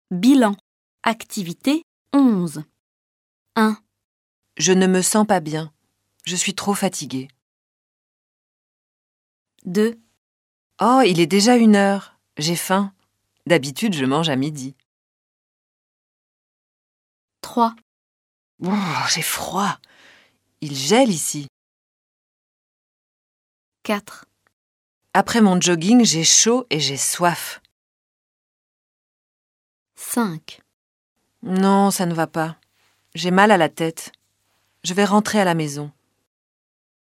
Bilan. Activité 11. 1, Je ne me sens pas bien. Je suis trop fatiguée. 2, Oh, il est déjà 1h. J'ai faim. D'habitude, je mange à midi. 3, J'ai froid. Il gèle ici. 4, Après mon jogging, j'ai chaud et j'ai soif. 5, Non, ça ne va pas. J'ai mal à la tête. Je vais rentrer à la maison.